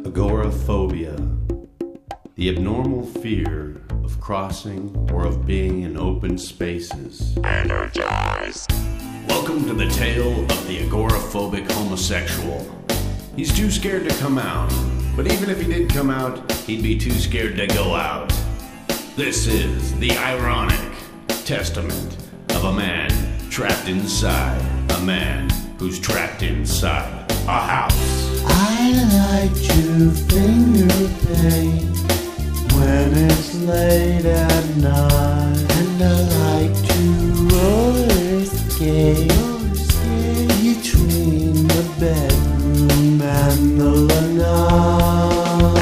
Agoraphobia, the abnormal fear of crossing or of being in open spaces. Energized. Welcome to the tale of the agoraphobic homosexual. He's too scared to come out, but even if he did come out, he'd be too scared to go out. This is the ironic testament of a man trapped inside a man who's trapped inside a house. I like to finger paint when it's late at night, and I like to roller skate between the bedroom and the lanai.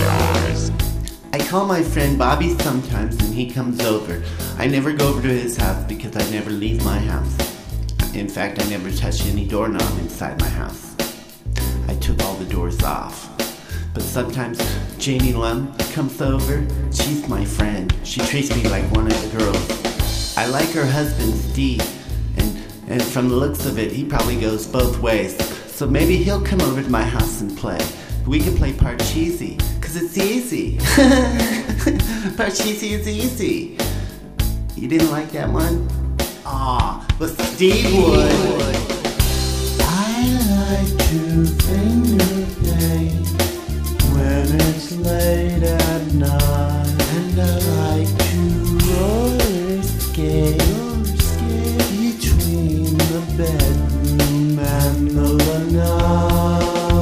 I call my friend Bobby sometimes and he comes over. I never go over to his house because I never leave my house. In fact, I never touch any doorknob inside my house. I took all the doors off. But sometimes Janie Lum comes over. She's my friend. She treats me like one of the girls. I like her husband, Steve. And from the looks of it, he probably goes both ways. So maybe he'll come over to my house and play. We can play Parcheesi, because it's easy. Parcheesi is easy. You didn't like that one? Aw, but Steve would. I like to finger paint when it's late at night, and I like to roller skate between the bedroom and the lanai.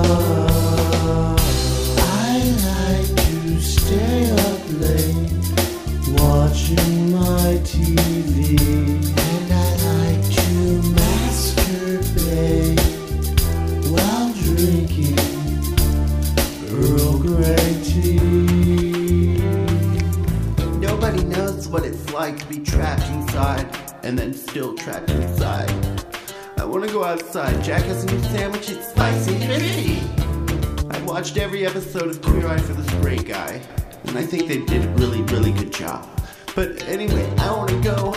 I like to stay up late watching my TV, and I like to masturbate while drinking Earl Grey tea. Nobody knows what it's like to be trapped inside and then still trapped inside. I want to go outside. Jack has a new sandwich. It's spicy and crispy. I watched every episode of Queer Eye for the Straight Guy, and I think they did a really, really good job. But anyway, I want to go